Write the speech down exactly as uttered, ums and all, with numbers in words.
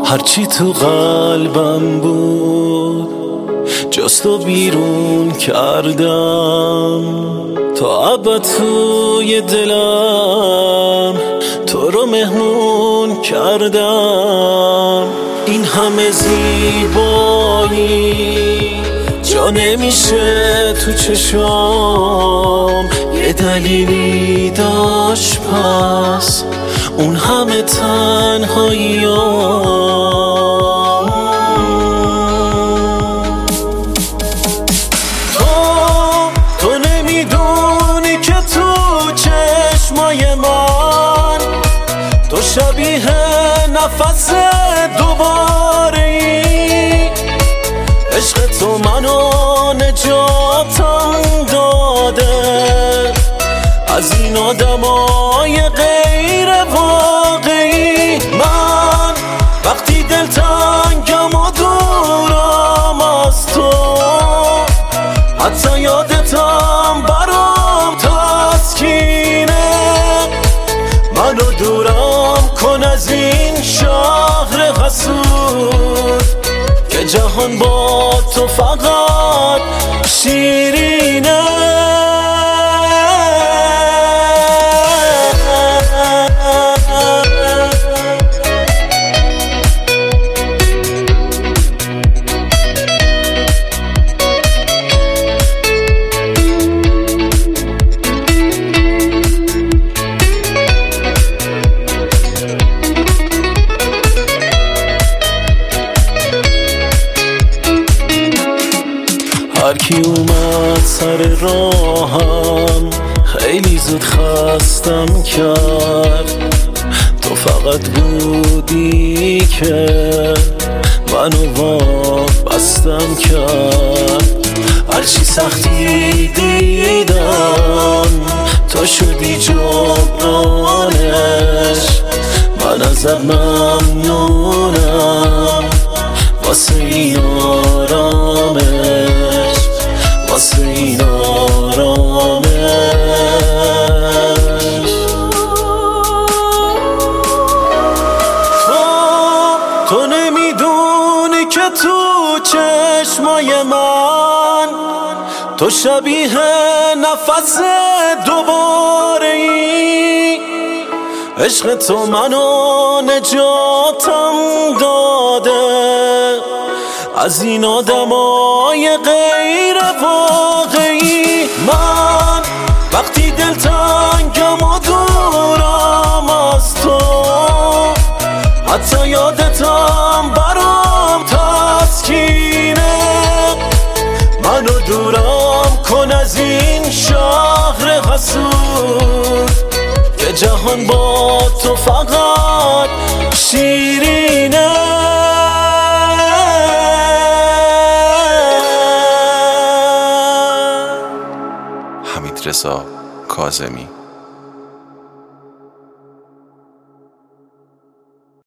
هرچی تو قلبم بود جستو بیرون کردم، تا ابد توی دلم تو رو مهمون کردم. این همه زیبایی جا نمیشه تو چشام، یه دلیلی داشت پس اون همه تنهایی تو تو نمیدونی که تو چشمای من تو شبیه نفس دوباره ای، عشق تو منو نجاتم داده از این آدمای غیر واقعی. من وقتی دلتنگم و دورم از تو، حتی یادتم برام تسکینه. منو دورم کن از این شهر حسود که جهان با تو فقط شیرینه. هرکی اومد سر راهم خیلی زود خستم کرد، تو فقط بودی که منو وابستم کرد. هرچی سختی دیدم تو شدی جبرانش، من ازت ممنونم واسه این آرامش، واسه این آرامش. تو تو نمیدونی که تو چشمای من تو شبیه نفس دوباره ای، عشق تو منو نجاتم داده از این آدمای غیر واقعی. من وقتی دلتنگم و دورم از تو، حتی یادتم برام تسکینه. منو دورم کن از این شهر حسود که جهان با تو فقط شیرینه. حمیدرضا کاظمی.